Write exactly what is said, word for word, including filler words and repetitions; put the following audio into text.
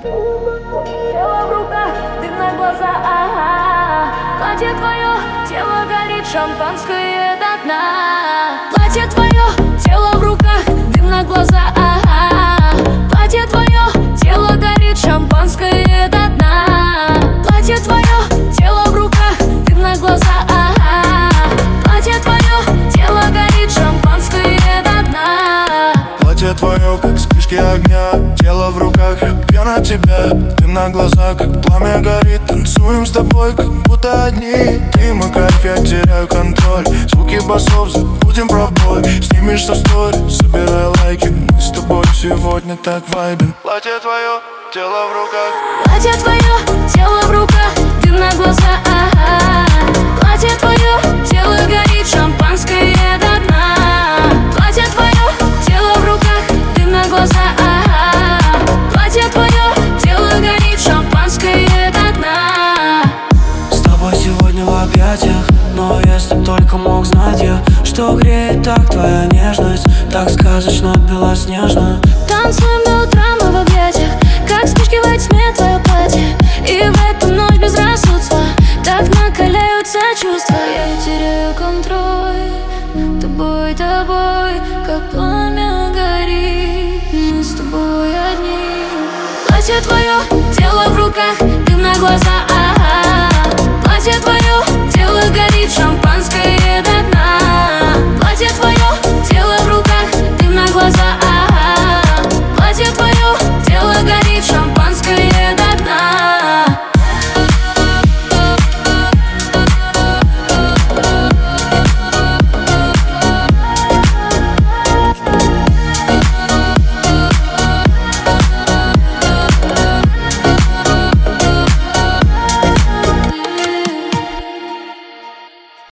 Тело в руках, дым на глаза, ага. Платье твое, тело горит, шампанское до дна. Платье твое, тело в руках, дым на глаза, ага. Платье твое, тело горит, шампанское до дна. Платье твое, тело в руках, дым на глаза, ага. Платье твое, тело горит, шампанское до дна. Платье твое, как вспышки огня, тело в руках, я на тебя. Ты на глазах, как пламя горит. Танцуем с тобой, как будто одни. Ты мой кайф, я теряю контроль. Звуки басов, забудем про бой. Снимешь со стори, собирай лайки. Мы с тобой сегодня так вайбим. Платье твое, тело в руках. Платье твое, тело в руках, дым на глаза, ага. Платье твое, тело горит, шампанское до дна. Платье твое, тело в руках, дым на глаза, ага. Платье твое, тело горит, шампанское до дна. С тобой сегодня в объятиях, но если б только мог знать я, что греет так твоя нежность, так сказочно белоснежно. Танцуем до утра мы в объятиях, как вспышки во тьме твое платье. И в эту ночь безрассудства так накаляются чувства. Я теряю контроль, тобой, тобой, как пламя горит. Мы с тобой одни. Платье твое, тело в руках, дым на глаза, ага. Платье твое, тело горит, шампанское